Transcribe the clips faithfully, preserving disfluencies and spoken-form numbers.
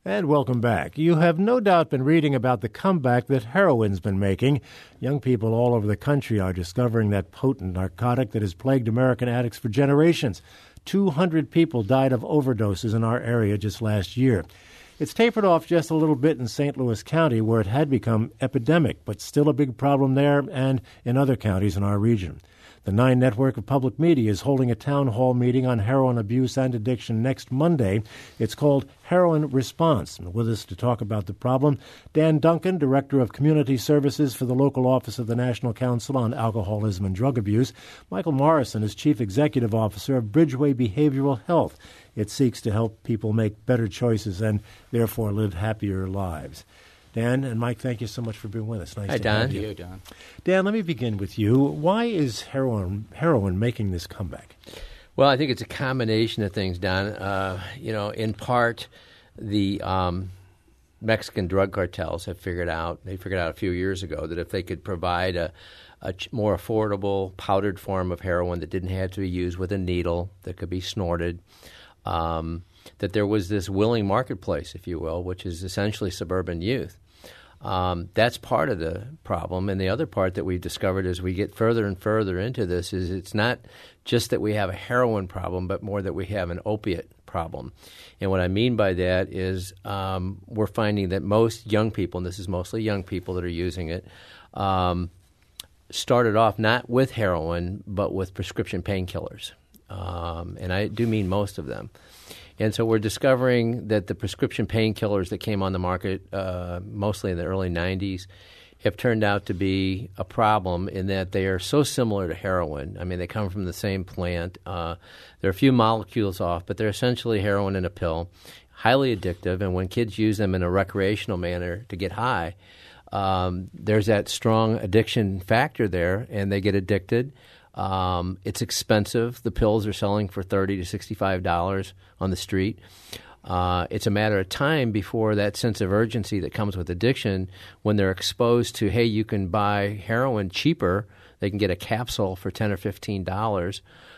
And welcome back. You have no doubt been reading about the comeback that heroin's been making. Young people all over the country are discovering that potent narcotic that has plagued American addicts for generations. two hundred people died of overdoses in our area just last year. It's tapered off just a little bit in Saint Louis County, where it had become epidemic, but still a big problem there and in other counties in our region. The Nine Network of Public Media is holding a town hall meeting on heroin abuse and addiction next Monday. It's called Heroin Response. And with us to talk about the problem, Dan Duncan, Director of Community Services for the local office of the National Council on Alcoholism and Drug Abuse. Michael Morrison is Chief Executive Officer of Bridgeway Behavioral Health. It seeks to help people make better choices and therefore live happier lives. Dan and Mike, thank you so much for being with us. Nice Hi, to Don. have you. you, Don. Dan, let me begin with you. Why is heroin heroin making this comeback? Well, I think it's a combination of things, Don. Uh, you know, in part, the um, Mexican drug cartels have figured out, they figured out a few years ago that if they could provide a, a more affordable powdered form of heroin that didn't have to be used with a needle, that could be snorted, um, that there was this willing marketplace, if you will, which is essentially suburban youth. Um, that's part of the problem. And the other part that we've discovered as we get further and further into this is it's not just that we have a heroin problem, but more that we have an opiate problem. And what I mean by that is um, we're finding that most young people, and this is mostly young people that are using it, um, started off not with heroin, but with prescription painkillers. Um, and I do mean most of them. And so we're discovering that the prescription painkillers that came on the market uh, mostly in the early nineties have turned out to be a problem in that they are so similar to heroin. I mean, they come from the same plant. Uh, they're a few molecules off, but they're essentially heroin in a pill, highly addictive. And when kids use them in a recreational manner to get high, um, there's that strong addiction factor there, and they get addicted. Um, it's expensive. The pills are selling for thirty to sixty-five dollars on the street. Uh, it's a matter of time before that sense of urgency that comes with addiction, when they're exposed to, hey, you can buy heroin cheaper. They can get a capsule for ten or fifteen dollars.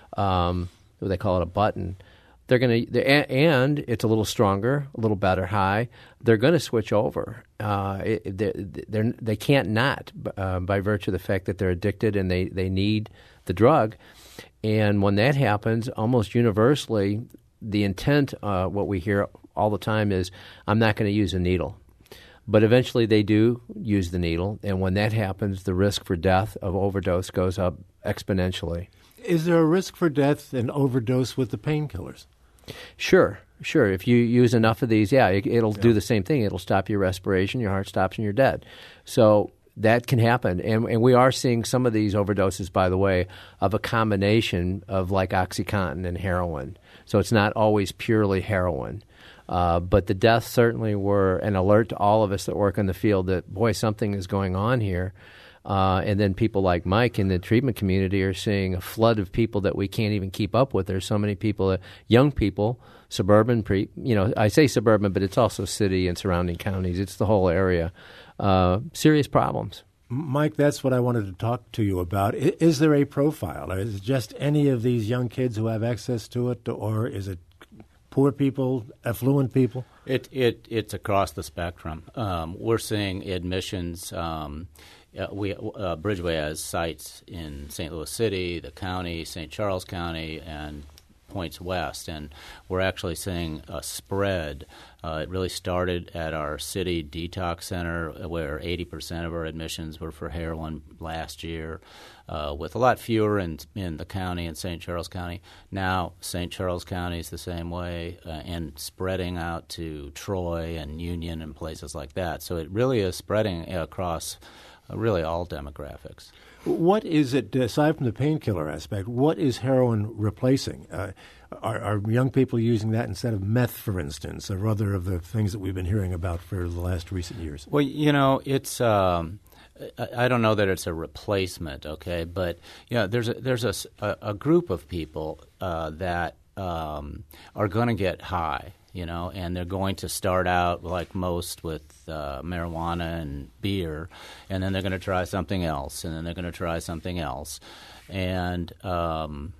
Um, they call it a button. They're going to, and it's a little stronger, a little better high. They're going to switch over. Uh, it, they're, they're, they can't not uh, by virtue of the fact that they're addicted and they, they need the drug. And when that happens, almost universally, the intent, uh, what we hear all the time is, I'm not going to use a needle. But eventually they do use the needle. And when that happens, the risk for death of overdose goes up exponentially. Is there a risk for death and overdose with the painkillers? Sure, sure. If you use enough of these, yeah, it, it'll yeah. do the same thing. It'll stop your respiration, your heart stops, and you're dead. So that can happen. And, and we are seeing some of these overdoses, by the way, of a combination of like OxyContin and heroin. So it's not always purely heroin. Uh, but the deaths certainly were an alert to all of us that work in the field that, boy, something is going on here. Uh, and then people like Mike in the treatment community are seeing a flood of people that we can't even keep up with. There's so many people, uh, young people, suburban, pre, you know, I say suburban, but it's also city and surrounding counties. It's the whole area. Uh, serious problems. Mike, that's what I wanted to talk to you about. Is, is there a profile? Is it just any of these young kids who have access to it, or is it poor people, affluent people? It it it's across the spectrum. Um, we're seeing admissions. Um, uh, we uh, Bridgeway has sites in Saint Louis City, the county, Saint Charles County, and points west, and we're actually seeing a spread. Uh, it really started at our city detox center, where eighty percent of our admissions were for heroin last year, uh, with a lot fewer in, in the county in Saint Charles County. Now Saint Charles County is the same way, uh, and spreading out to Troy and Union and places like that. So it really is spreading across uh, really all demographics. What is it, aside from the painkiller aspect, what is heroin replacing? Uh, are, are young people using that instead of meth, for instance, or other of the things that we've been hearing about for the last recent years? Well, you know, it's um, I, I don't know that it's a replacement, okay, but you know, there's a, there's a, a group of people uh, that um, are going to get high. You know, and they're going to start out like most with uh, marijuana and beer, and then they're going to try something else, and then they're going to try something else. And um,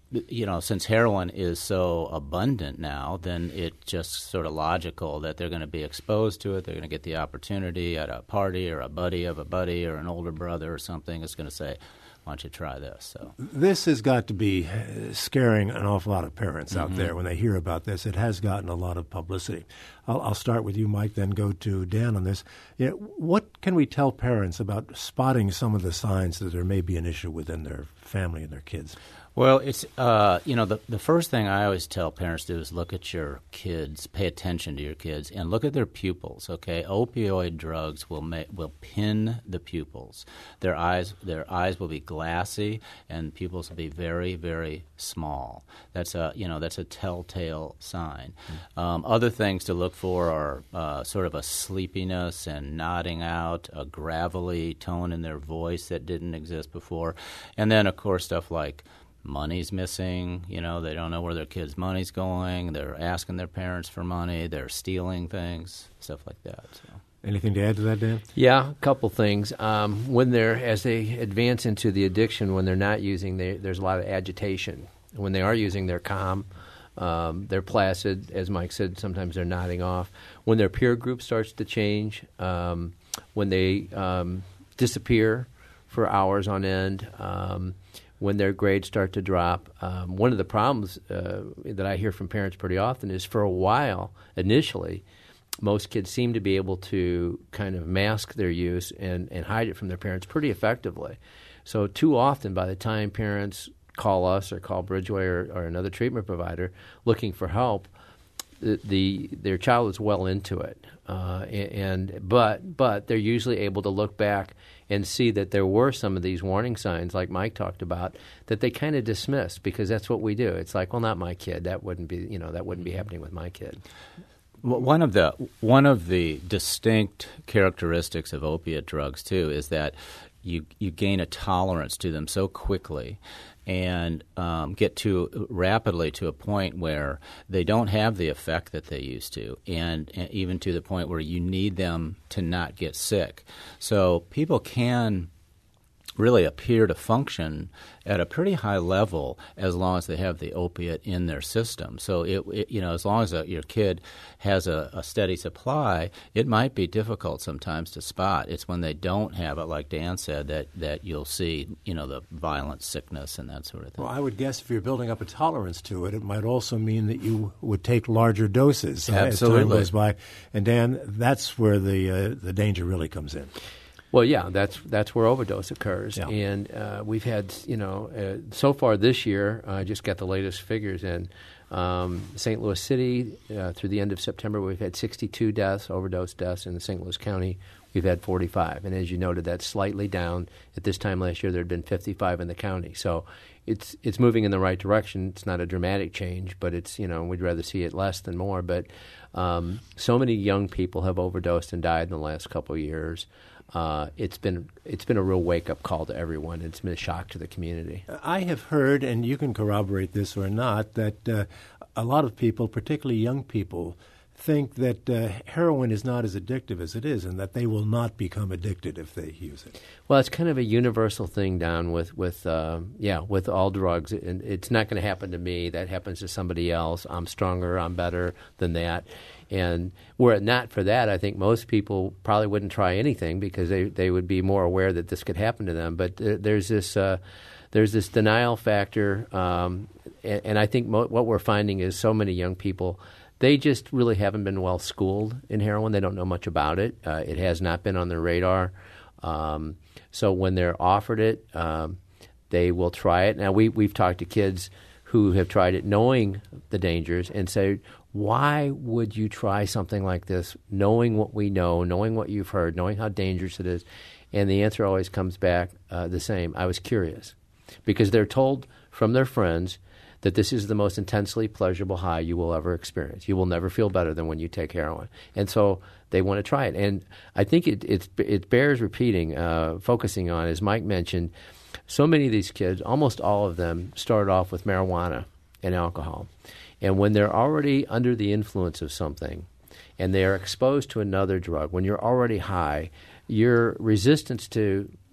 you know, since heroin is so abundant now, then it's just sort of logical that they're going to be exposed to it. They're going to get the opportunity at a party, or a buddy of a buddy or an older brother or something is going to say, why don't you try this? So this has got to be scaring an awful lot of parents out mm-hmm. there when they hear about this. It has gotten a lot of publicity. I'll, I'll start with you, Mike, then go to Dan on this. You know, what can we tell parents about spotting some of the signs that there may be an issue within their family and their kids? Well, it's uh, you know the the first thing I always tell parents to do is look at your kids, pay attention to your kids, and look at their pupils. Okay, opioid drugs will ma- will pin the pupils. Their eyes their eyes will be glassy, and pupils will be very very small. That's a you know that's a telltale sign. Mm-hmm. Um, other things to look for are uh, sort of a sleepiness and nodding out, a gravelly tone in their voice that didn't exist before, and then of course stuff like money's missing, you know, they don't know where their kids' money's going, they're asking their parents for money, they're stealing things, stuff like that. So. Anything to add to that, Dan? Yeah, a couple things. Um, when they're, as they advance into the addiction, when they're not using, they, there's a lot of agitation. When they are using, they're calm, um, they're placid, as Mike said, sometimes they're nodding off. When their peer group starts to change, um, when they um, disappear for hours on end, um, when their grades start to drop. Um, one of the problems uh, that I hear from parents pretty often is for a while, initially, most kids seem to be able to kind of mask their use and, and hide it from their parents pretty effectively. So too often, by the time parents call us or call Bridgeway or, or another treatment provider looking for help, the, the their child is well into it. Uh, and but but they're usually able to look back and see that there were some of these warning signs, like Mike talked about, that they kind of dismissed because that's what we do. It's like, well, not my kid. That wouldn't be, you know, that wouldn't be happening with my kid. Well, one of the one of the distinct characteristics of opiate drugs too is that you you gain a tolerance to them so quickly, and um, get to rapidly to a point where they don't have the effect that they used to, and, and even to the point where you need them to not get sick. So people can really appear to function at a pretty high level as long as they have the opiate in their system. So, it, it you know, as long as a, your kid has a, a steady supply, it might be difficult sometimes to spot. It's when they don't have it, like Dan said, that, that you'll see, you know, the violent sickness and that sort of thing. Well, I would guess if you're building up a tolerance to it, it might also mean that you would take larger doses uh, as time goes by. And Dan, that's where the uh, the danger really comes in. Well, yeah, that's that's where overdose occurs, yeah. and uh, we've had, you know, uh, so far this year, I uh, just got the latest figures in. Um, Saint Louis City, uh, through the end of September, we've had sixty-two deaths, overdose deaths. In Saint Louis County, we've had forty-five, and as you noted, that's slightly down. At this time last year, there had been fifty-five in the county, so it's it's moving in the right direction. It's not a dramatic change, but it's, you know, we'd rather see it less than more. But um, so many young people have overdosed and died in the last couple of years. Uh, it's been it's been a real wake-up call to everyone. It's been a shock to the community. I have heard, and you can corroborate this or not, that uh, a lot of people, particularly young people, think that uh, heroin is not as addictive as it is, and that they will not become addicted if they use it. Well, it's kind of a universal thing down with with uh, yeah with all drugs. And it's not going to happen to me. That happens to somebody else. I'm stronger. I'm better than that. And were it not for that, I think most people probably wouldn't try anything because they, they would be more aware that this could happen to them. But th- there's this uh, there's this denial factor, um, and, and I think mo- what we're finding is so many young people, they just really haven't been well schooled in heroin. They don't know much about it. Uh, it has not been on their radar. Um, so when they're offered it, um, they will try it. Now we we've talked to kids who have tried it knowing the dangers and say, why would you try something like this, knowing what we know, knowing what you've heard, knowing how dangerous it is? And the answer always comes back uh, the same. I was curious. Because they're told from their friends that this is the most intensely pleasurable high you will ever experience. You will never feel better than when you take heroin. And so they want to try it. And I think it it, it bears repeating, uh, focusing on, as Mike mentioned, so many of these kids, almost all of them, started off with marijuana and alcohol. And when they're already under the influence of something and they are exposed to another drug, when you're already high, your resistance to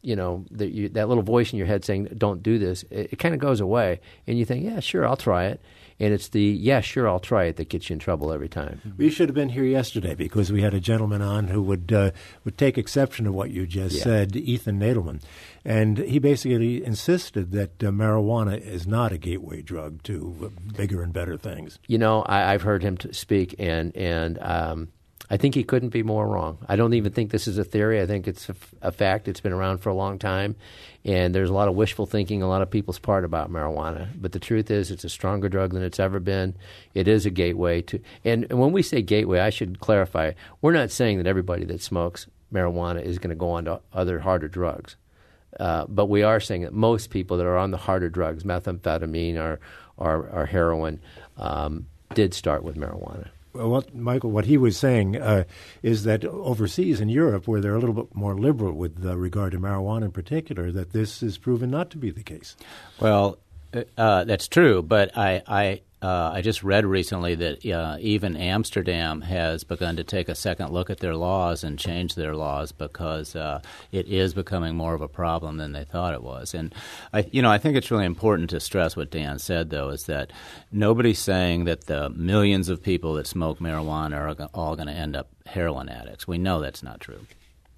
you know, that, you, that little voice in your head saying, don't do this, it, it kind of goes away. And you think, yeah, sure, I'll try it. And it's the, yeah, sure, I'll try it that gets you in trouble every time. We should have been here yesterday because we had a gentleman on who would uh, would take exception to what you just yeah. said, Ethan Nadelman. And he basically insisted that uh, marijuana is not a gateway drug to bigger and better things. You know, I, I've heard him t- speak, and, and um, I think he couldn't be more wrong. I don't even think this is a theory. I think it's a, f- a fact. It's been around for a long time, and there's a lot of wishful thinking on a lot of people's part about marijuana. But the truth is it's a stronger drug than it's ever been. It is a gateway to – and when we say gateway, I should clarify, we're not saying that everybody that smokes marijuana is going to go on to other harder drugs. Uh, but we are saying that most people that are on the harder drugs, methamphetamine or, or, or heroin, um, did start with marijuana. Well, what, Michael, what he was saying uh, is that overseas in Europe, where they're a little bit more liberal with uh, regard to marijuana in particular, that this is proven not to be the case. Well, uh, that's true, but I, I, uh, I just read recently that uh, even Amsterdam has begun to take a second look at their laws and change their laws because uh, it is becoming more of a problem than they thought it was. And I, you know, I think it's really important to stress what Dan said, though, is that nobody's saying that the millions of people that smoke marijuana are all going to end up heroin addicts. We know that's not true.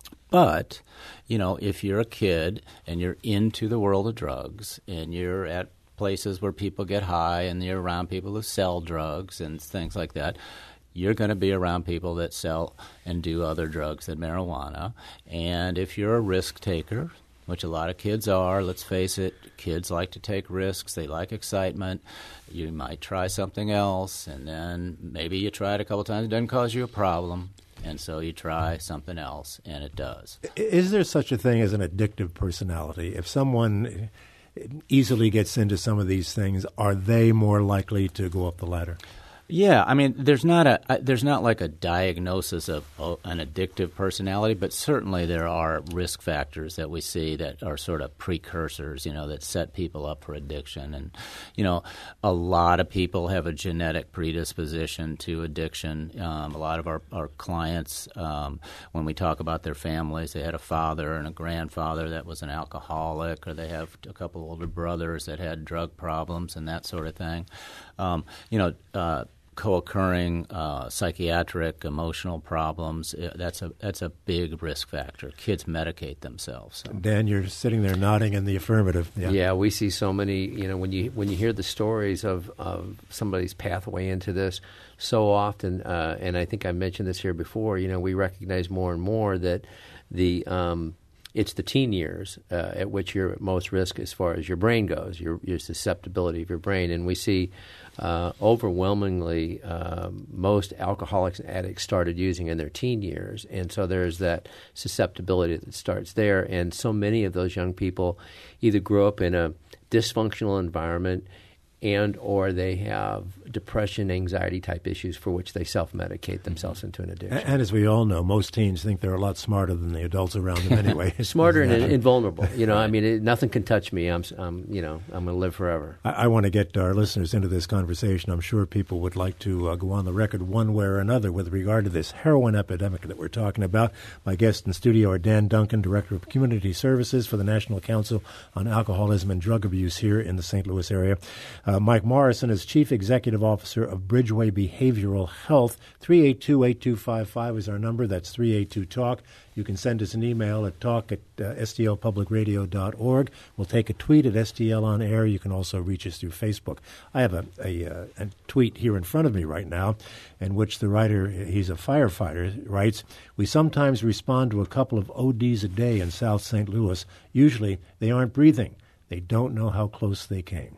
But, you know, if you're a kid and you're into the world of drugs and you're at places where people get high and you're around people who sell drugs and things like that, you're going to be around people that sell and do other drugs than marijuana. And if you're a risk taker, which a lot of kids are, let's face it, kids like to take risks. They like excitement. You might try something else, and then maybe you try it a couple times. It doesn't cause you a problem. And so you try something else, and it does. Is there such a thing as an addictive personality? If someone easily gets into some of these things, are they more likely to go up the ladder? Yeah, I mean, there's not a there's not like a diagnosis of an addictive personality, but certainly there are risk factors that we see that are sort of precursors, you know, that set people up for addiction. And, you know, a lot of people have a genetic predisposition to addiction. Um, a lot of our, our clients, um, when we talk about their families, they had a father and a grandfather that was an alcoholic, or they have a couple older brothers that had drug problems and that sort of thing. Um, you know, uh, co-occurring uh, psychiatric, emotional problems, that's a that's a big risk factor. Kids medicate themselves. So. Dan, you're sitting there nodding in the affirmative. Yeah. yeah, we see so many, you know, when you when you hear the stories of, of somebody's pathway into this, so often, uh, and I think I mentioned this here before, you know, we recognize more and more that the um, it's the teen years uh, at which you're at most risk as far as your brain goes, your, your susceptibility of your brain. And we see uh, overwhelmingly um, most alcoholics and addicts started using in their teen years. And so there's that susceptibility that starts there. And so many of those young people either grow up in a dysfunctional environment and or they have depression, anxiety type issues for which they self-medicate themselves into an addiction. And, and as we all know, most teens think they're a lot smarter than the adults around them anyway. Smarter and invulnerable. You know, I mean, it, nothing can touch me. I'm, I'm you know, I'm going to live forever. I, I want to get our listeners into this conversation. I'm sure people would like to uh, go on the record one way or another with regard to this heroin epidemic that we're talking about. My guests in studio are Dan Duncan, Director of Community Services for the National Council on Alcoholism and Drug Abuse here in the Saint Louis area. Uh, Mike Morrison is Chief Executive Officer of Bridgeway Behavioral Health. three eight two, eight two five five is our number. That's three eight two talk. You can send us an email at talk at uh, s t l public radio dot org. We'll take a tweet at S T L on air. You can also reach us through Facebook. I have a, a, uh, a tweet here in front of me right now in which the writer, he's a firefighter, writes, "We sometimes respond to a couple of O Ds a day in South Saint Louis. Usually they aren't breathing. They don't know how close they came."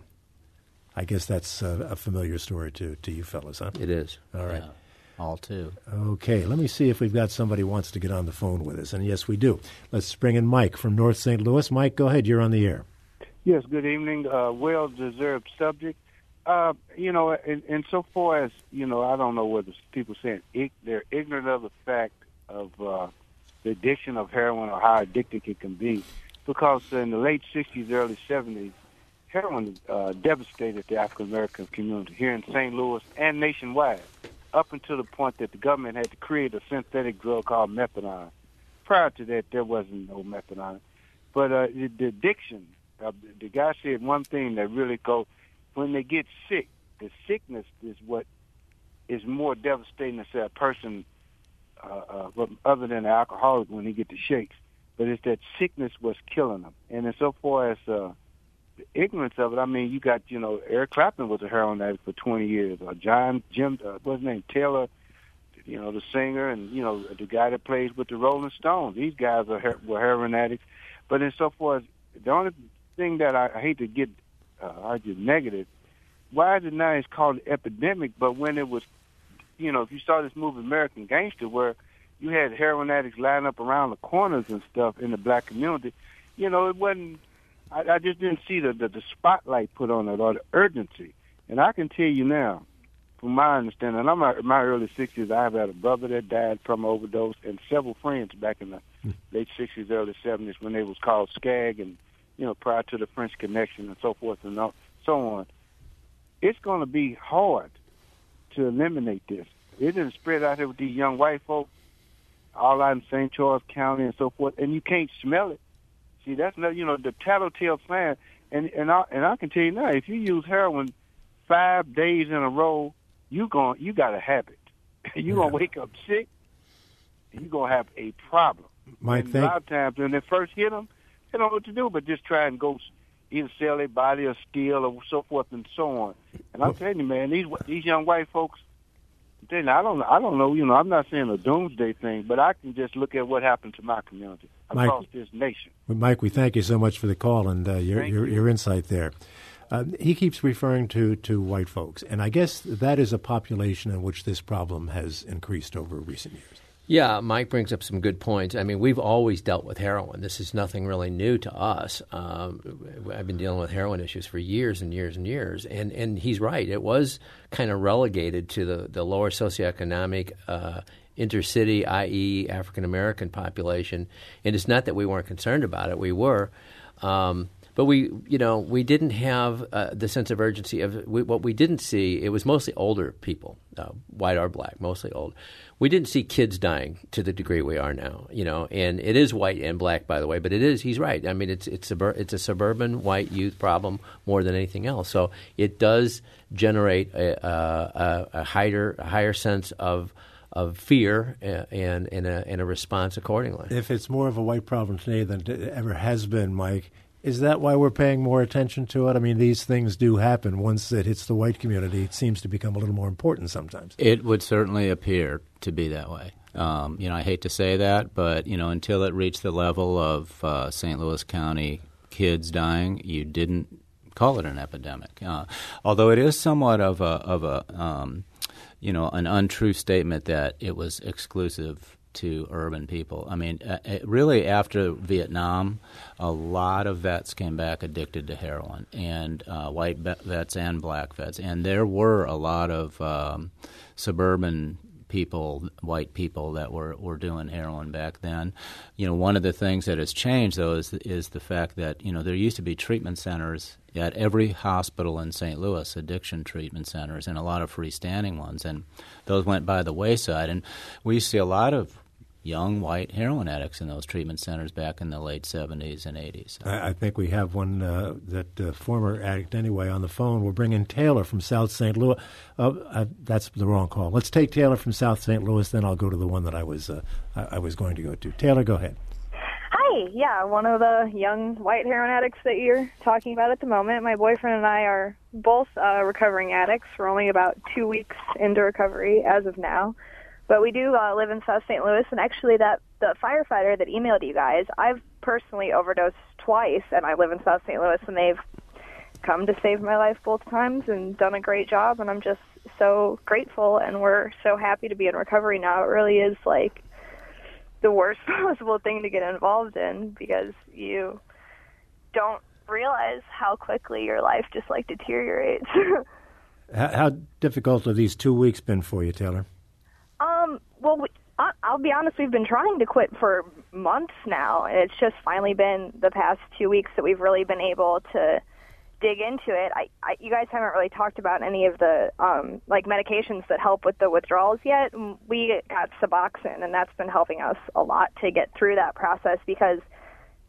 I guess that's uh, a familiar story to, to you fellas, huh? It is. All right. Yeah, all too. Okay, let me see if we've got somebody who wants to get on the phone with us. And yes, we do. Let's bring in Mike from North Saint Louis. Mike, go ahead. You're on the air. Yes, good evening. Uh, well-deserved subject. Uh, you know, in, in so far as, you know, I don't know whether people saying ig- they're ignorant of the fact of uh, the addiction of heroin or how addicted it can be. Because in the late sixties, early seventies, heroin uh, devastated the African-American community here in Saint Louis and nationwide, up until the point that the government had to create a synthetic drug called methadone. Prior to that, there wasn't no methadone. But uh, the, the addiction, uh, the guy said one thing that really goes, when they get sick, the sickness is what is more devastating to say a person, uh, uh, other than an alcoholic when he get the shakes. But it's that sickness was killing them. And as so far as uh, the ignorance of it, I mean, you got, you know, Eric Clapton was a heroin addict for twenty years. Uh, John, Jim, uh, what's his name, Taylor, you know, the singer, and, you know, the guy that plays with the Rolling Stones. These guys are her- were heroin addicts. But in so far as, the only thing that I, I hate to get uh, argue negative, why is it now it's called an epidemic, but when it was, you know, if you saw this movie American Gangster where you had heroin addicts lying up around the corners and stuff in the black community, you know, it wasn't, I, I just didn't see the, the, the spotlight put on it or the urgency. And I can tell you now, from my understanding, and I'm in my early sixties, I've had a brother that died from overdose and several friends back in the late sixties, early seventies when they was called SCAG and, you know, prior to the French Connection and so forth and so on. It's going to be hard to eliminate this. It didn't spread out here with these young white folks, all out in Saint Charles County and so forth, and you can't smell it. See, that's not, you know, the tattletale sign. And and I and I can tell you now, if you use heroin five days in a row, you going you got a habit. You're gonna wake up sick, and you're gonna have a problem. Mike, and thank- a lot of times when they first hit them, they don't know what to do, but just try and go either sell their body or steal or so forth and so on. And I'm telling you, man, these these young white folks, I'm telling you, I don't I don't know, you know, I'm not saying a doomsday thing, but I can just look at what happened to my community across Mike, this nation. Mike, we thank you so much for the call and uh, your, your your insight there. Uh, he keeps referring to, to white folks, and I guess that is a population in which this problem has increased over recent years. Yeah, Mike brings up some good points. I mean, we've always dealt with heroin. This is nothing really new to us. Um, I've been dealing with heroin issues for years and years and years. And, and he's right. It was kind of relegated to the, the lower socioeconomic uh, intercity, that is African-American population. And it's not that we weren't concerned about it. We were. Um, but we, you know, we didn't have uh, the sense of urgency of we, what we didn't see. It was mostly older people, uh, white or black, mostly old. We didn't see kids dying to the degree we are now, you know, and it is white and black, by the way, but it is, he's right. I mean, it's it's, subur- it's a suburban white youth problem more than anything else. So it does generate a, a, a, higher, a higher sense of of fear and, and, a, and a response accordingly. If it's more of a white problem today than it ever has been, Mike, is that why we're paying more attention to it? I mean, these things do happen. Once it hits the white community, it seems to become a little more important sometimes. It would certainly appear to be that way. Um, you know, I hate to say that, but, you know, until it reached the level of uh, Saint Louis County kids dying, you didn't call it an epidemic. Uh, although it is somewhat of a, of a um, you know, an untrue statement that it was exclusive to urban people. I mean, uh, it really after Vietnam, a lot of vets came back addicted to heroin, and uh, white vets and black vets. And there were a lot of um, suburban people, white people that were, were doing heroin back then. You know, one of the things that has changed, though, is is the fact that, you know, there used to be treatment centers at every hospital in Saint Louis, addiction treatment centers, and a lot of freestanding ones, and those went by the wayside. And we used to see a lot of young white heroin addicts in those treatment centers back in the late seventies and eighties. I, I think we have one, uh, that uh, former addict anyway, on the phone. We'll bring in Taylor from South Saint Louis. Uh, uh, that's the wrong call. Let's take Taylor from South Saint Louis, then I'll go to the one that I was uh, I, I was going to go to. Taylor, go ahead. Hi, yeah, one of the young white heroin addicts that you're talking about at the moment. My boyfriend and I are both uh, recovering addicts. We're only about two weeks into recovery as of now. But we do uh, live in South Saint Louis, and actually that the firefighter that emailed you guys, I've personally overdosed twice, and I live in South Saint Louis, and they've come to save my life both times and done a great job, and I'm just so grateful, and we're so happy to be in recovery now. It really is like the worst possible thing to get involved in, because you don't realize how quickly your life just like deteriorates. how, how difficult have these two weeks been for you, Taylor? Um, well, we, I, I'll be honest, we've been trying to quit for months now, and it's just finally been the past two weeks that we've really been able to dig into it. I, I you guys haven't really talked about any of the, um, like, medications that help with the withdrawals yet. We got Suboxone, and that's been helping us a lot to get through that process, because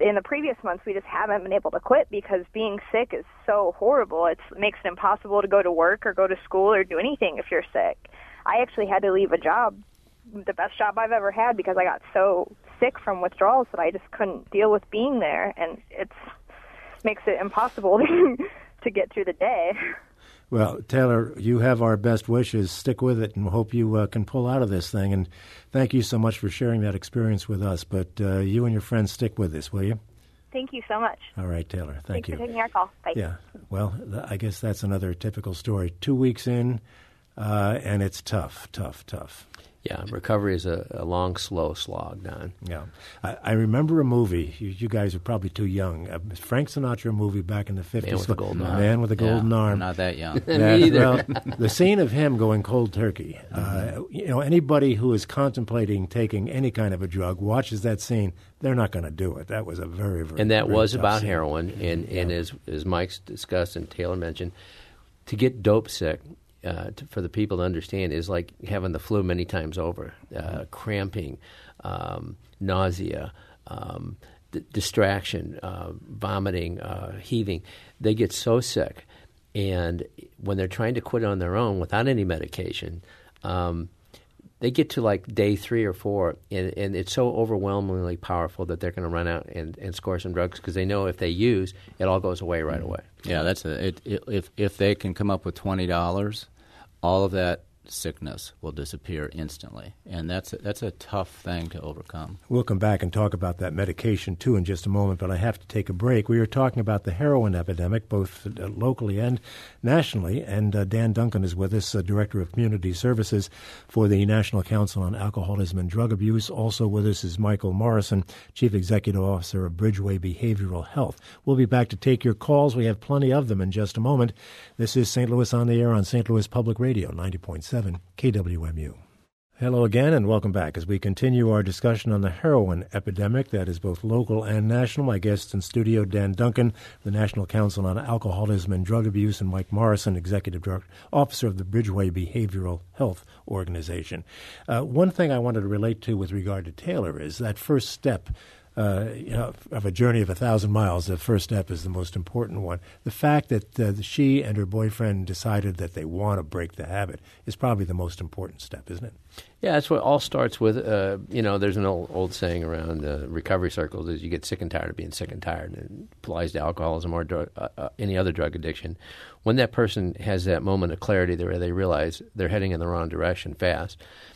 in the previous months, we just haven't been able to quit because being sick is so horrible. It's, it makes it impossible to go to work or go to school or do anything if you're sick. I actually had to leave a job, the best job I've ever had, because I got so sick from withdrawals that I just couldn't deal with being there, and it's makes it impossible to get through the day. Well, Taylor, you have our best wishes. Stick with it and hope you uh, can pull out of this thing. And thank you so much for sharing that experience with us. But uh, you and your friends stick with this, will you? Thank you so much. All right, Taylor. Thank Thanks you. for taking our call. Bye. Yeah. Well, th- I guess that's another typical story. Two weeks in, uh, and it's tough, tough, tough. Yeah, recovery is a, a long, slow slog, Don. Yeah. I, I remember a movie. You, you guys are probably too young. A Frank Sinatra movie back in the fifties. Man with the Golden Arm. Man with the Golden yeah, Arm. I'm not that young. Me either. Well, the scene of him going cold turkey. Uh, you know, anybody who is contemplating taking any kind of a drug watches that scene. They're not going to do it. That was a very, very And that very was tough about scene. heroin. And, Yeah. and as, as Mike's discussed and Taylor mentioned, to get dope sick, Uh, to, for the people to understand, is like having the flu many times over, uh, cramping, um, nausea, um, d- distraction, uh, vomiting, uh, heaving. They get so sick, and when they're trying to quit on their own without any medication, um, they get to like day three or four, and, and it's so overwhelmingly powerful that they're going to run out and, and score some drugs because they know if they use, it all goes away right away. Yeah, that's a, it, it, if if they can come up with twenty dollars, all of that sickness will disappear instantly, and that's a, that's a tough thing to overcome. We'll come back and talk about that medication, too, in just a moment, but I have to take a break. We are talking about the heroin epidemic, both uh, locally and nationally, and uh, Dan Duncan is with us, uh, Director of Community Services for the National Council on Alcoholism and Drug Abuse. Also with us is Michael Morrison, Chief Executive Officer of Bridgeway Behavioral Health. We'll be back to take your calls. We have plenty of them in just a moment. This is Saint Louis on the Air on Saint Louis Public Radio, ninety point seven K W M U. Hello again, and welcome back as we continue our discussion on the heroin epidemic that is both local and national. My guests in studio, Dan Duncan, the National Council on Alcoholism and Drug Abuse, and Mike Morrison, Executive Director, Officer of the Bridgeway Behavioral Health Organization. Uh, one thing I wanted to relate to with regard to Taylor is that first step Uh, you know, of a journey of a thousand miles, the first step is the most important one. The fact that uh, she and her boyfriend decided that they want to break the habit is probably the most important step, isn't it? Yeah, that's what it all starts with. Uh, you know, there's an old, old saying around uh, recovery circles is you get sick and tired of being sick and tired, and it applies to alcoholism or drug, uh, uh, any other drug addiction. When that person has that moment of clarity where they realize they're heading in the wrong direction fast,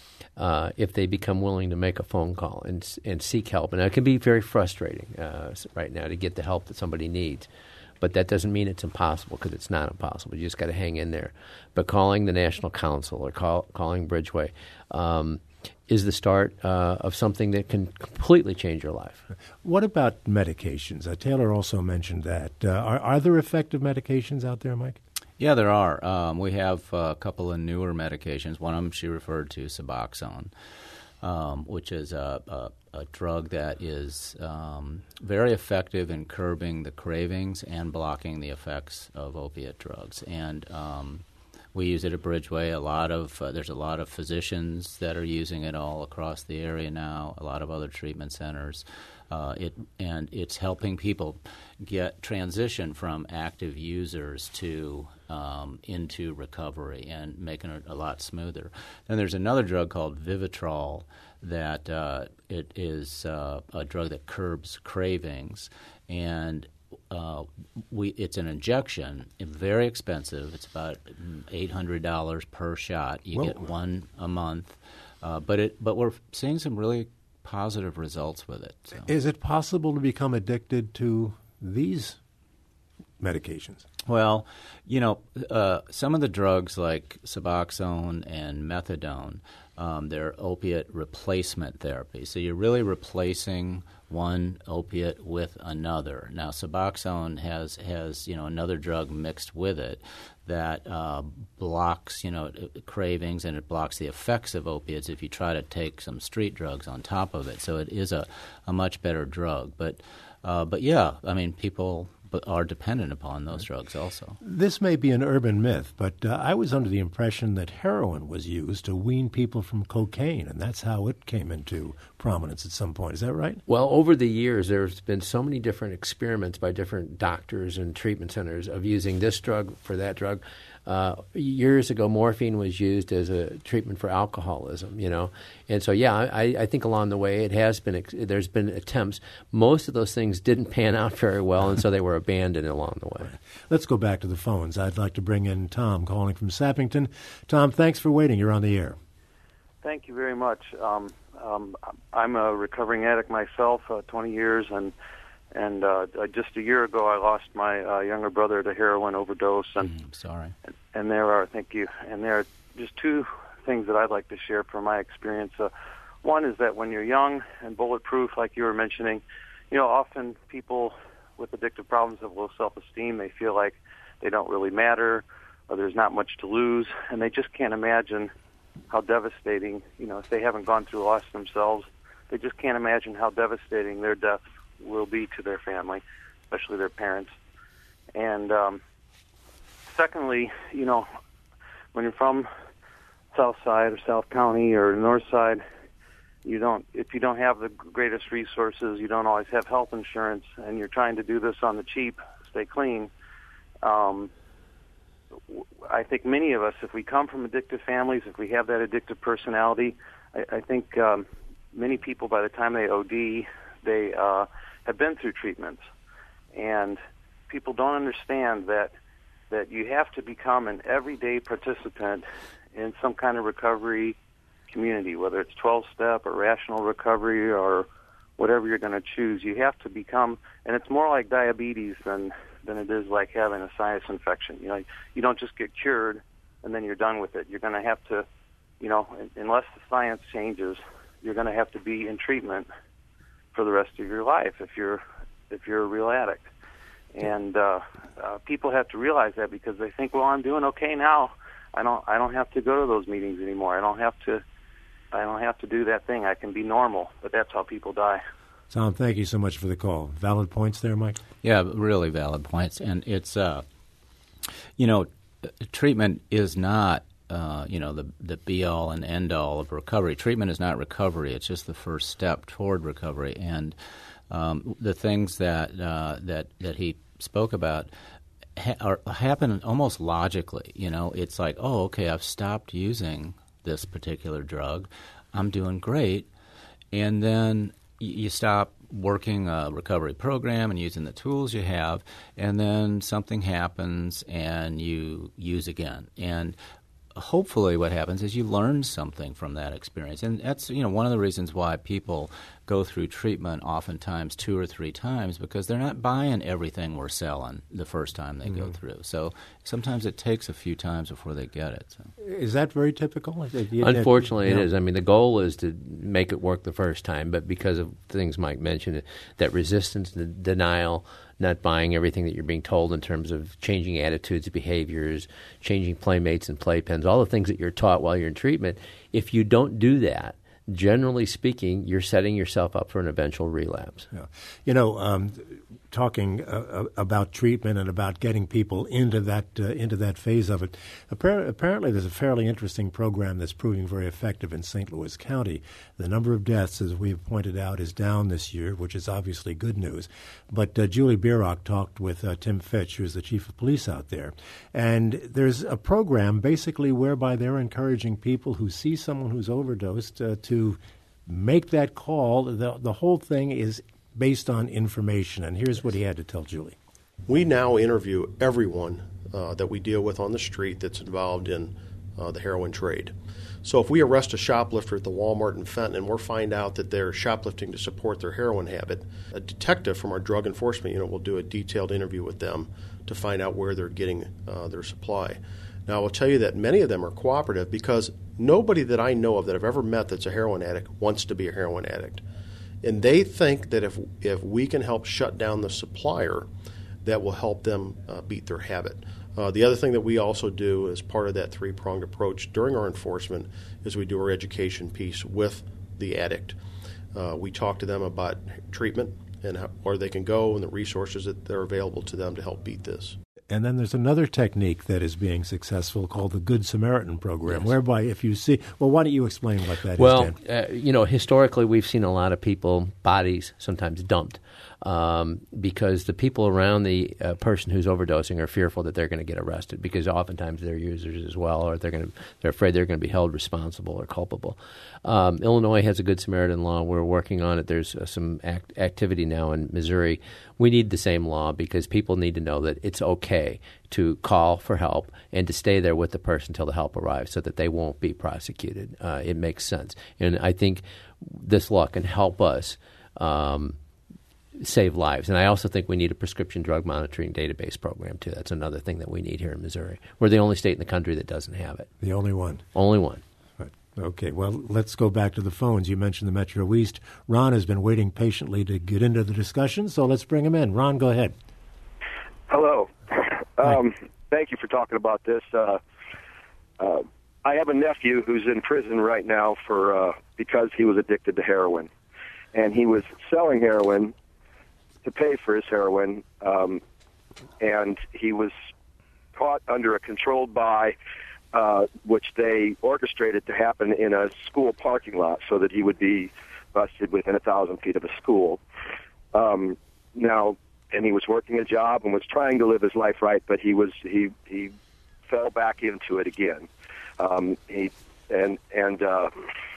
Uh, if they become willing to make a phone call and and seek help. And it can be very frustrating uh, right now to get the help that somebody needs. But that doesn't mean it's impossible, because it's not impossible. You just got to hang in there. But calling the National Council or call, calling Bridgeway um, is the start uh, of something that can completely change your life. What about medications? Uh, Taylor also mentioned that. Uh, are, are there effective medications out there, Mike? Yeah, there are. Um, we have uh, a couple of newer medications. One of them she referred to, Suboxone, um, which is a, a, a drug that is um, very effective in curbing the cravings and blocking the effects of opiate drugs. And um, we use it at Bridgeway. A lot of uh, there's a lot of physicians that are using it all across the area now. A lot of other treatment centers. Uh, it and it's helping people get transition from active users to um, into recovery and making it a lot smoother. Then there's another drug called Vivitrol that uh, it is uh, a drug that curbs cravings, and uh, we it's an injection, very expensive. It's about eight hundred dollars per shot. You Whoa. get one a month, uh, but it but we're seeing some really positive results with it. So. Is it possible to become addicted to these medications? Well, you know, uh, some of the drugs like Suboxone and Methadone, um, they're opiate replacement therapy. So you're really replacing one opiate with another. Now, Suboxone has, has you know, another drug mixed with it that uh, blocks, you know, cravings, and it blocks the effects of opiates if you try to take some street drugs on top of it. So it is a, a much better drug. But, uh, but yeah, I mean, people are dependent upon those drugs also. This may be an urban myth, but uh, I was under the impression that heroin was used to wean people from cocaine, and that's how it came into prominence at some point. Is that right? Well, over the years, there's been so many different experiments by different doctors and treatment centers of using this drug for that drug. Uh, years ago, morphine was used as a treatment for alcoholism, you know. And so, yeah, I, I think along the way it has been, there's been attempts. Most of those things didn't pan out very well, and so they were abandoned along the way. Let's go back to the phones. I'd like to bring in Tom calling from Sappington. Tom, thanks for waiting. You're on the air. Thank you very much. Um, um, I'm a recovering addict myself, uh, twenty years, and And uh, just a year ago, I lost my uh, younger brother to heroin overdose. And mm, sorry. And, and there are, thank you. And there are just two things that I'd like to share from my experience. Uh, one is that when you're young and bulletproof, like you were mentioning, you know, often people with addictive problems have low self-esteem. They feel like they don't really matter, or there's not much to lose, and they just can't imagine how devastating, you know, if they haven't gone through loss themselves, they just can't imagine how devastating their death will be to their family, especially their parents. And um, secondly, you know, when you're from South Side or South County or North Side, you don't, if you don't have the greatest resources, you don't always have health insurance, and you're trying to do this on the cheap, stay clean. Um, I think many of us, if we come from addictive families, if we have that addictive personality, I, I think um, many people, by the time they O D, they uh, have been through treatments, and people don't understand that that you have to become an everyday participant in some kind of recovery community, whether it's twelve-step or rational recovery or whatever you're going to choose. You have to become, and it's more like diabetes than than it is like having a sinus infection. You know, you don't just get cured and then you're done with it. You're going to have to, you know, unless the science changes, you're going to have to be in treatment for the rest of your life if you're if you're a real addict. And uh, uh, people have to realize that, because they think, well, I'm doing okay now. I don't I don't have to go to those meetings anymore. I don't have to I don't have to do that thing. I can be normal. But that's how people die. Tom, thank you so much for the call. Valid points there, Mike? Yeah, really valid points. And it's, uh, you know, treatment is not, uh, you know, the, the be-all and end-all of recovery. Treatment is not recovery. It's just the first step toward recovery. And um, the things that, uh, that, that he spoke about ha- are, happen almost logically. You know, it's like, oh, okay, I've stopped using this particular drug. I'm doing great. And then you stop working a recovery program and using the tools you have, and then something happens and you use again. And hopefully what happens is you learn something from that experience. And that's, you know, one of the reasons why people go through treatment oftentimes two or three times, because they're not buying everything we're selling the first time they mm-hmm. go through. So sometimes it takes a few times before they get it. So. Is that very typical? Unfortunately, yeah. it is. I mean, the goal is to make it work the first time, but because of things Mike mentioned, that resistance, the denial, not buying everything that you're being told in terms of changing attitudes, behaviors, changing playmates and playpens, all the things that you're taught while you're in treatment, if you don't do that, generally speaking, you're setting yourself up for an eventual relapse. Yeah. You know, um, talking uh, about treatment and about getting people into that uh, into that phase of it, Appar- apparently there's a fairly interesting program that's proving very effective in Saint Louis County. The number of deaths, as we've pointed out, is down this year, which is obviously good news. But uh, Julie Bierach talked with uh, Tim Fitch, who's the chief of police out there, and there's a program basically whereby they're encouraging people who see someone who's overdosed uh, to to make that call. The, the whole thing is based on information, and here's what he had to tell Julie. We now interview everyone uh, that we deal with on the street that's involved in uh, the heroin trade. So if we arrest a shoplifter at the Walmart in Fenton and we find out that they're shoplifting to support their heroin habit, a detective from our drug enforcement unit will do a detailed interview with them to find out where they're getting uh, their supply. Now, I will tell you that many of them are cooperative, because nobody that I know of that I've ever met that's a heroin addict wants to be a heroin addict. And they think that if if we can help shut down the supplier, that will help them uh, beat their habit. Uh, the other thing that we also do as part of that three-pronged approach during our enforcement is we do our education piece with the addict. Uh, we talk to them about treatment, and how, where they can go and the resources that are available to them to help beat this. And then there's another technique that is being successful called the Good Samaritan program, Yes. whereby if you see, well, why don't you explain what that well, is, Dan? uh, you know, historically we've seen a lot of people, bodies sometimes dumped um, because the people around the uh, person who's overdosing are fearful that they're going to get arrested because oftentimes they're users as well, or they're going to they're afraid they're going to be held responsible or culpable. Um, Illinois has a Good Samaritan law. We're working on it. There's uh, some act- activity now in Missouri. We need the same law because people need to know that it's okay to call for help and to stay there with the person until the help arrives so that they won't be prosecuted. Uh, it makes sense. And I think this law can help us um, save lives. And I also think we need a prescription drug monitoring database program, too. That's another thing that we need here in Missouri. We're the only state in the country that doesn't have it. The only one. Only one. Right. Okay, well, let's go back to the phones. You mentioned the Metro East. Ron has been waiting patiently to get into the discussion, so let's bring him in. Ron, go ahead. Hello. Um, thank you for talking about this. Uh, uh, I have a nephew who's in prison right now for uh, because he was addicted to heroin, and he was selling heroin to pay for his heroin, um, and he was caught under a controlled buy, uh, which they orchestrated to happen in a school parking lot so that he would be busted within a thousand feet of a school. Um, now, and he was working a job and was trying to live his life right, but he was he he fell back into it again. Um, he and and uh,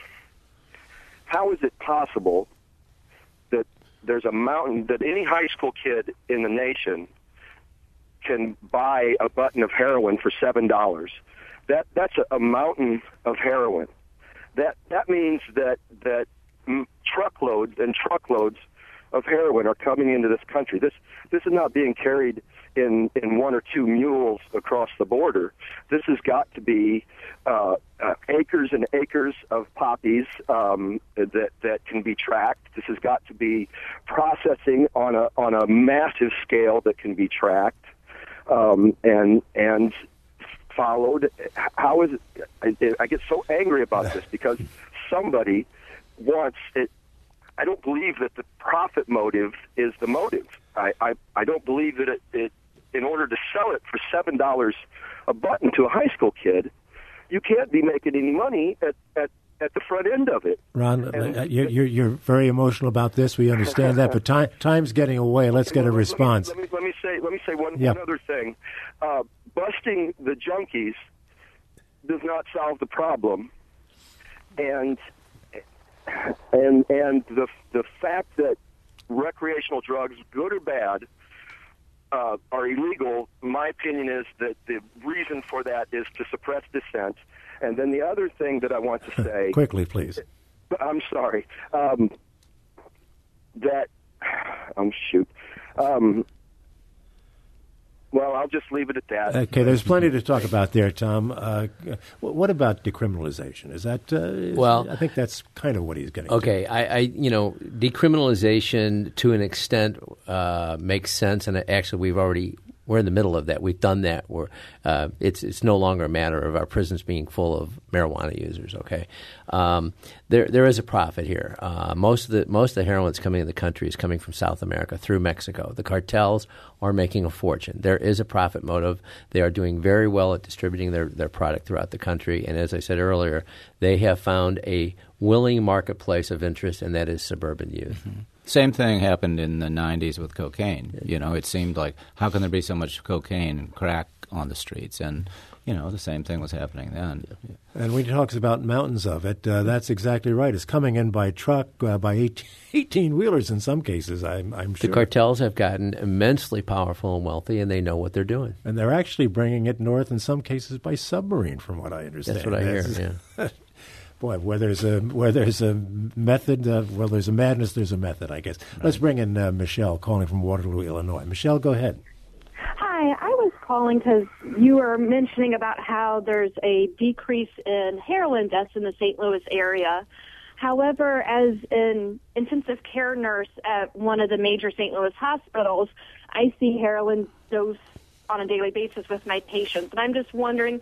how is it possible that there's a mountain that any high school kid in the nation can buy a button of heroin for seven dollars? That that's a, a mountain of heroin. That that means that that mm, truckloads and truckloads of heroin are coming into this country. This this is not being carried in, in one or two mules across the border. This has got to be uh, uh, acres and acres of poppies um, that that can be tracked. This has got to be processing on a on a massive scale that can be tracked um, and and followed. How is it? I, I get so angry about this because somebody wants it. I don't believe that the profit motive is the motive. I, I, I don't believe that it, it, in order to sell it for seven dollars a button to a high school kid, you can't be making any money at, at, at the front end of it. Ron, And, uh, you're, you're, you're very emotional about this. We understand that, but time, time's getting away. Let's get a response. Let me, let me, let me say let me say one, Yep. one other thing. Uh, busting the junkies does not solve the problem, and and and the the fact that recreational drugs, good or bad, uh, are illegal. My opinion is that the reason for that is to suppress dissent. And then the other thing that I want to say quickly, please. I'm sorry. Um, that I'm shoot. Um, well, I'll just leave it at that. Okay, there's plenty to talk about there, Tom. Uh, what about decriminalization? Is that uh, Well, I think that's kind of what he's getting. Okay, I, I you know, decriminalization to an extent uh, makes sense, and actually we've already we're in the middle of that. We've done that. We're uh, it's it's no longer a matter of our prisons being full of marijuana users. Okay, um, there there is a profit here. Uh, most of the most of the heroin that's coming in the country is coming from South America through Mexico. The cartels are making a fortune. There is a profit motive. They are doing very well at distributing their, their product throughout the country. And as I said earlier, they have found a willing marketplace of interest, and that is suburban youth. Mm-hmm. Same thing happened in the nineties with cocaine. You know, it seemed like, how can there be so much cocaine and crack on the streets? And, you know, the same thing was happening then. And when he talks about mountains of it, uh, that's exactly right. It's coming in by truck, uh, by eighteen-wheelers in some cases, I'm, I'm sure. The cartels have gotten immensely powerful and wealthy, and they know what they're doing. And they're actually bringing it north in some cases by submarine, from what I understand. That's what I hear, yeah. Boy, where there's a where there's a method, uh, where there's a madness, there's a method, I guess. Right. Let's bring in uh, Michelle, calling from Waterloo, Illinois. Michelle, go ahead. Hi, I was calling because you were mentioning about how there's a decrease in heroin deaths in the Saint Louis area. However, as an intensive care nurse at one of the major Saint Louis hospitals, I see heroin dose on a daily basis with my patients. And I'm just wondering,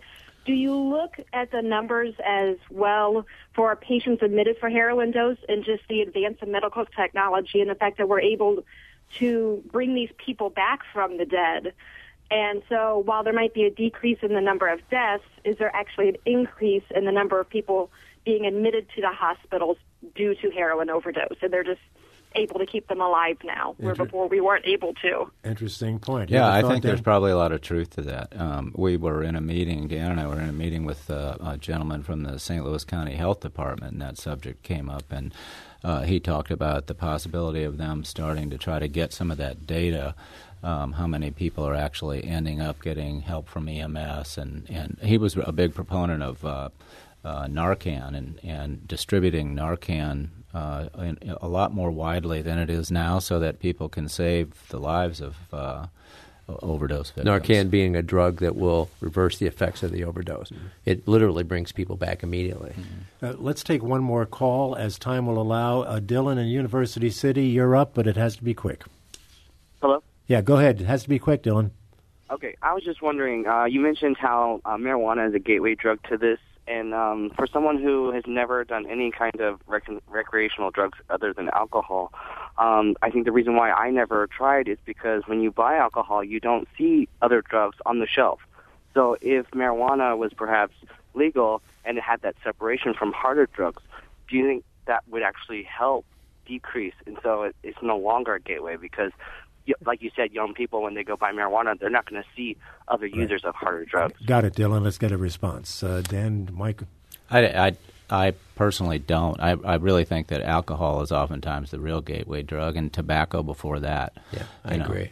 do you look at the numbers as well for patients admitted for heroin dose and just the advance of medical technology and the fact that we're able to bring these people back from the dead? And so while there might be a decrease in the number of deaths, is there actually an increase in the number of people being admitted to the hospitals due to heroin overdose? And they're just able to keep them alive now, where Inter- before we weren't able to. Interesting point. Yeah, I think Dan? there's probably a lot of truth to that. Um, we were in a meeting, Dan and I were in a meeting with uh, a gentleman from the Saint Louis County Health Department, and that subject came up, and uh, he talked about the possibility of them starting to try to get some of that data. Um, how many people are actually ending up getting help from E M S, and, and he was a big proponent of uh, uh, Narcan and, and distributing Narcan uh, in, a lot more widely than it is now so that people can save the lives of uh, overdose victims. Narcan being a drug that will reverse the effects of the overdose. Mm-hmm. It literally brings people back immediately. Mm-hmm. Uh, let's take one more call as time will allow. Uh, Dylan in University City, you're up, but it has to be quick. Hello? Yeah, go ahead. It has to be quick, Dylan. Okay, I was just wondering, uh, you mentioned how uh, marijuana is a gateway drug to this, and um, for someone who has never done any kind of rec- recreational drugs other than alcohol, um, I think the reason why I never tried is because when you buy alcohol, you don't see other drugs on the shelf. So if marijuana was perhaps legal and it had that separation from harder drugs, do you think that would actually help decrease? And so it, it's no longer a gateway because, like you said, young people, when they go buy marijuana, they're not going to see other users right. of harder drugs. Got it, Dylan. Let's get a response. Uh, Dan, Mike? I, I, I personally don't. I, I really think that alcohol is oftentimes the real gateway drug, and tobacco before that. Yeah, I agree.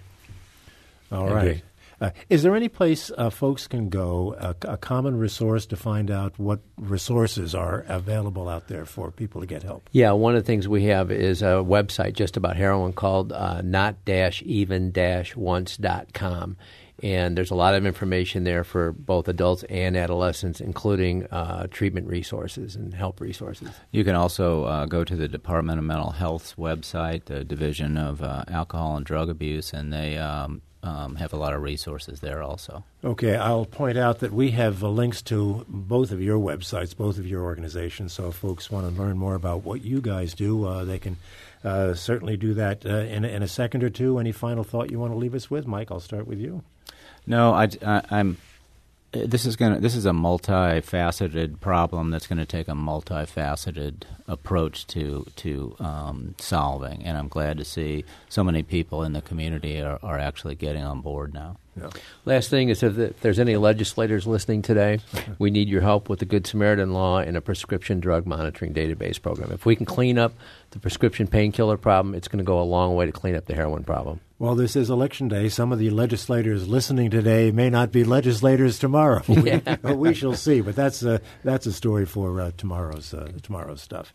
All I right. agree. Uh, is there any place uh, folks can go, a, a common resource to find out what resources are available out there for people to get help? Yeah, one of the things we have is a website just about heroin called uh, not even once dot com. And there's a lot of information there for both adults and adolescents, including uh, treatment resources and help resources. You can also uh, go to the Department of Mental Health's website, the Division of uh, Alcohol and Drug Abuse, and they um, um, have a lot of resources there also. Okay, I'll point out that we have uh, links to both of your websites, both of your organizations, so if folks want to learn more about what you guys do, uh, they can uh, certainly do that uh, in, in a second or two. Any final thought you want to leave us with? Mike, I'll start with you. No, I, I, I'm. This is going. This is a multifaceted problem that's going to take a multifaceted approach to to um, solving, and I'm glad to see so many people in the community are, are actually getting on board now. Yeah. Last thing is if, if there's any legislators listening today, we need your help with the Good Samaritan Law and a prescription drug monitoring database program. If we can clean up the prescription painkiller problem, it's going to go a long way to clean up the heroin problem. Well, this is Election Day. Some of the legislators listening today may not be legislators tomorrow. Yeah. we, we shall see, but that's a, that's a story for uh, tomorrow's uh, tomorrow's stuff.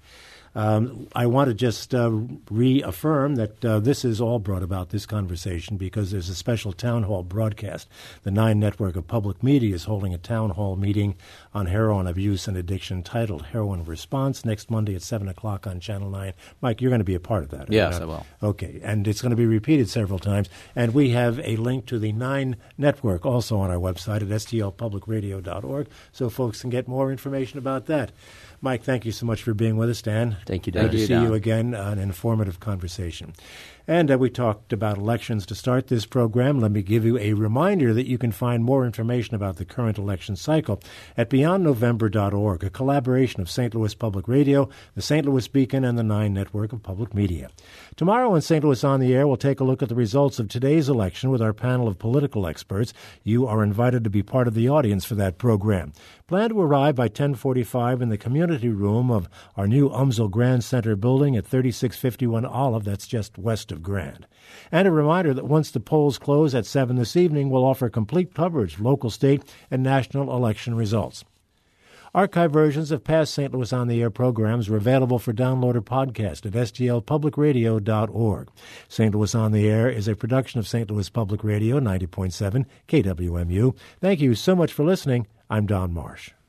Um, I want to just uh, reaffirm that uh, this is all brought about, this conversation, because there's a special town hall broadcast. The Nine Network of Public Media is holding a town hall meeting on heroin abuse and addiction titled Heroin Response next Monday at seven o'clock on Channel nine. Mike, you're going to be a part of that. Yes, I will. Okay, and it's going to be repeated several times. And we have a link to the Nine Network also on our website at s t l public radio dot org, so folks can get more information about that. Mike, thank you so much for being with us, Dan. Thank you, Dan. Good to see you again, uh, an informative conversation. And uh, we talked about elections to start this program. Let me give you a reminder that you can find more information about the current election cycle at beyond november dot org, a collaboration of Saint Louis Public Radio, the Saint Louis Beacon, and the Nine Network of Public Media. Tomorrow on Saint Louis on the Air, we'll take a look at the results of today's election with our panel of political experts. You are invited to be part of the audience for that program. Plan to arrive by ten forty-five in the community room of our new Umsel Grand Center building at thirty-six fifty-one Olive, that's just west of Grand. And a reminder that once the polls close at seven this evening, we'll offer complete coverage of local, state, and national election results. Archive versions of past Saint Louis on the Air programs are available for download or podcast at s t l public radio dot org. Saint Louis on the Air is a production of Saint Louis Public Radio, ninety point seven K W M U. Thank you so much for listening. I'm Don Marsh.